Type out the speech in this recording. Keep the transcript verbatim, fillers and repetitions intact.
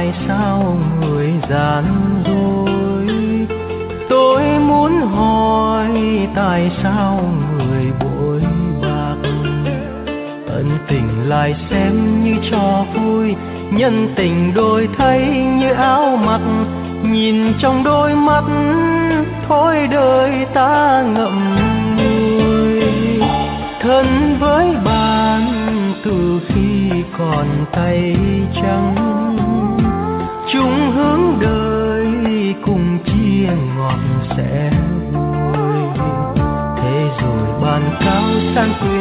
tại sao người gian dối. Tôi muốn hỏi tại sao người bội bạc. Ân tình lại xem như trò vui, nhân tình đổi thay như áo mặc. Nhìn trong đôi mắt thôi đời ta ngậm ngùi. Thân với bạn từ khi còn tay trắng, chung hướng đời cùng chia ngọt sẻ vui. Thế rồi bàn cao san quê